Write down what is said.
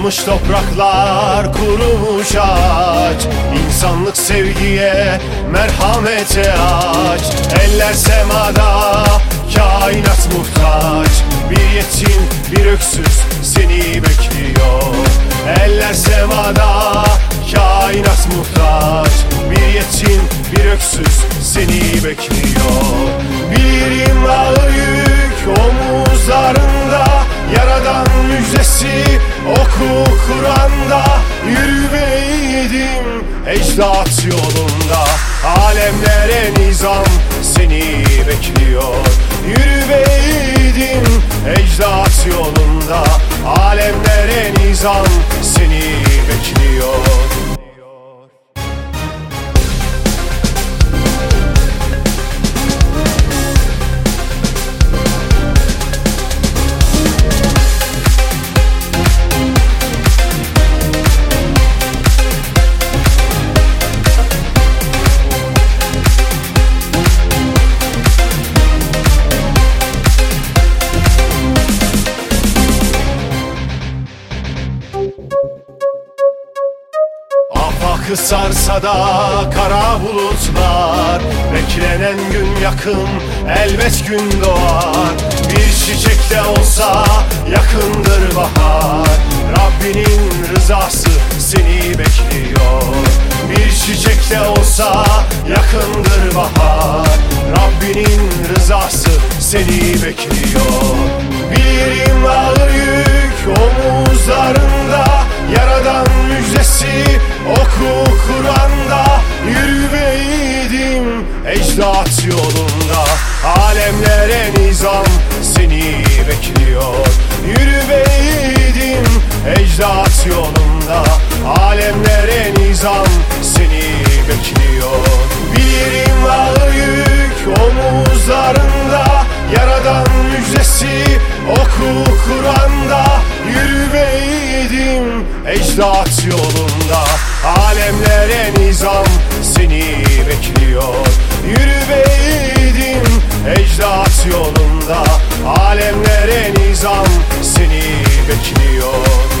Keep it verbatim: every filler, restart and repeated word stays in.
Yanmış topraklar, kurumuş ağaç. İnsanlık sevgiye, merhamete aç. Eller semada, kainat muhtaç. Bir yetim, bir öksüz seni bekliyor. Eller semada, kainat muhtaç. Bir yetim, bir öksüz seni bekliyor. Bilirim ağır yük omuzlarında, Yaradan müjdesi oku Kur'an'da. Yürü beydim ecdat yolunda, alemlere nizam seni bekliyor. Yürü beydim ecdat yolunda, alemlere nizam seni bekliyor. Afakı sarsa da kara bulutlar, beklenen gün yakın, elbet gün doğar. Bir çiçekte olsa yakındır bahar, Rabbinin rızası seni bekliyor. Bir çiçekte olsa yakındır bahar, Rabbinin rızası seni bekliyor. Bilirim ağır yük omuzlarında, Yaradan müjdesi oku Kur'an'da. Yürü beydim ecdat yolunda, alemlere nizam seni bekliyor. Yürü beydim ecdat yolunda, alemlere nizam seni bekliyor. Bilirim ağır yük omuzlarında, Yaradan müjdesi oku Kur'an'da. Yürü beydim ecdat yolunda, alemlere nizam seni bekliyor. Yürü beydim ecdat yolunda, alemlere nizam seni bekliyor.